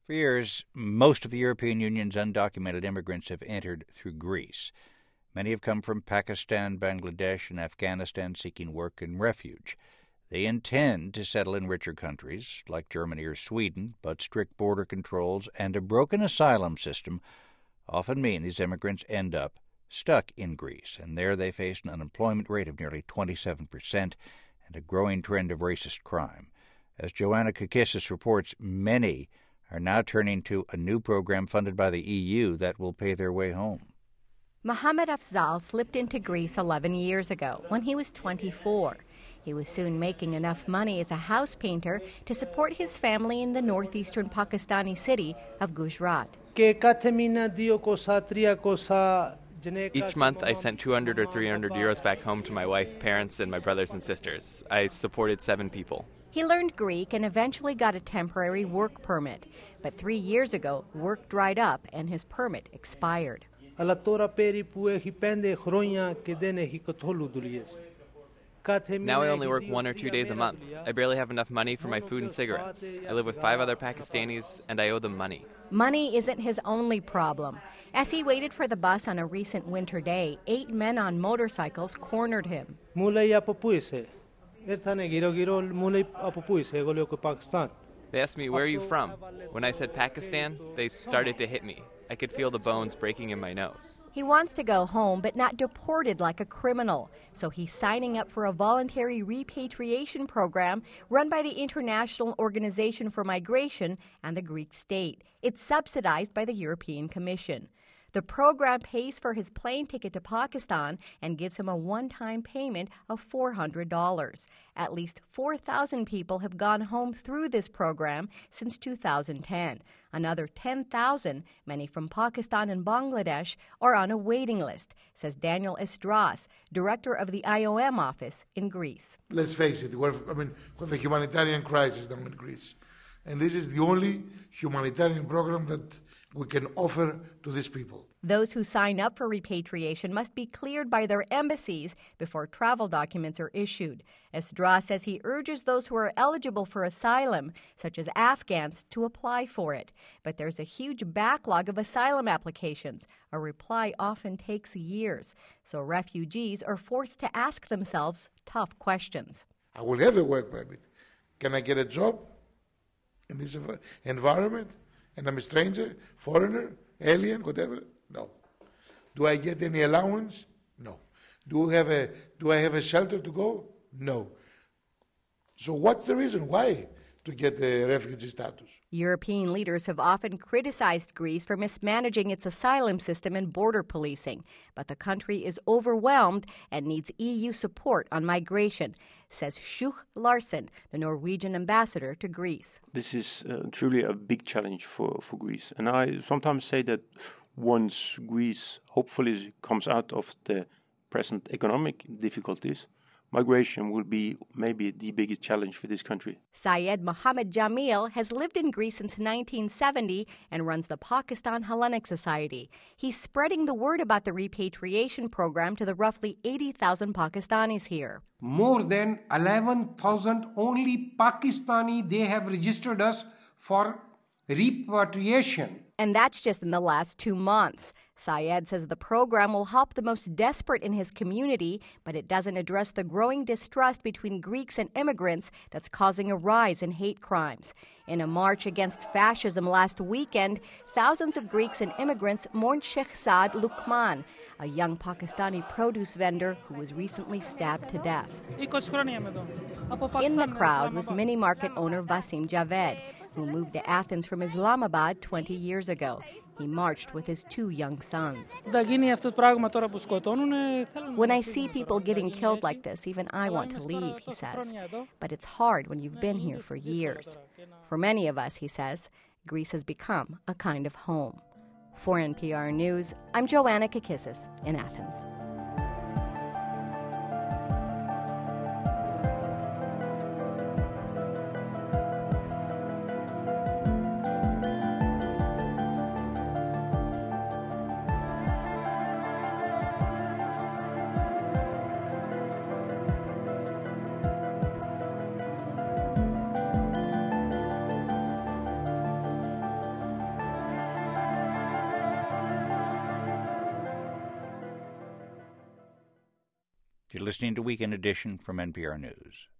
For years, most of the European Union's undocumented immigrants have entered through Greece. Many have come from Pakistan, Bangladesh, and Afghanistan seeking work and refuge. They intend to settle in richer countries like Germany or Sweden, but strict border controls and a broken asylum system often mean these immigrants end up stuck in Greece, and there they face an unemployment rate of nearly 27% and a growing trend of racist crime. As Joanna Kakissis reports, many are now turning to a new program funded by the EU that will pay their way home. Mohammed Afzal slipped into Greece 11 years ago when he was 24. He was soon making enough money as a house painter to support his family in the northeastern Pakistani city of Gujarat. Each month, I sent 200 or 300 euros back home to my wife, parents, and my brothers and sisters. I supported 7 people. He learned Greek and eventually got a temporary work permit. But 3 years ago, work dried up and his permit expired. Now I only work 1 or 2 days a month. I barely have enough money for my food and cigarettes. I live with 5 other Pakistanis, and I owe them money. Money isn't his only problem. As he waited for the bus on a recent winter day, 8 men on motorcycles cornered him. They asked me, "Where are you from?" When I said Pakistan, they started to hit me. I could feel the bones breaking in my nose. He wants to go home, but not deported like a criminal. So he's signing up for a voluntary repatriation program run by the International Organization for Migration and the Greek state. It's subsidized by the European Commission. The program pays for his plane ticket to Pakistan and gives him a one-time payment of $400. At least 4,000 people have gone home through this program since 2010. Another 10,000, many from Pakistan and Bangladesh, are on a waiting list, says Daniel Estras, director of the IOM office in Greece. Let's face it, we have a humanitarian crisis down in Greece. And this is the only humanitarian program that we can offer to these people. Those who sign up for repatriation must be cleared by their embassies before travel documents are issued. Esdras says he urges those who are eligible for asylum, such as Afghans, to apply for it. But there's a huge backlog of asylum applications. A reply often takes years. So refugees are forced to ask themselves tough questions. I will have a work permit. Can I get a job in this environment? And I'm a stranger, foreigner, alien, whatever? No. Do I get any allowance? No. Do I have a shelter to go? No. So what's the reason why to get the refugee status? European leaders have often criticized Greece for mismanaging its asylum system and border policing. But the country is overwhelmed and needs EU support on migration, says Sjuk Larsen, the Norwegian ambassador to Greece. This is truly a big challenge for Greece. And I sometimes say that once Greece hopefully comes out of the present economic difficulties, migration will be maybe the biggest challenge for this country. Syed Mohammed Jamil has lived in Greece since 1970 and runs the Pakistan Hellenic Society. He's spreading the word about the repatriation program to the roughly 80,000 Pakistanis here. More than 11,000 only Pakistani, they have registered us for repatriation. And that's just in the last 2 months. Syed says the program will help the most desperate in his community, but it doesn't address the growing distrust between Greeks and immigrants that's causing a rise in hate crimes. In a march against fascism last weekend, thousands of Greeks and immigrants mourned Shehzad Lukman, a young Pakistani produce vendor who was recently stabbed to death. In the crowd was mini market owner Vasim Javed, who moved to Athens from Islamabad 20 years ago. He marched with his 2 young sons. When I see people getting killed like this, even I want to leave, he says. But it's hard when you've been here for years. For many of us, he says, Greece has become a kind of home. For NPR News, I'm Joanna Kakissis in Athens. You're listening to Weekend Edition from NPR News.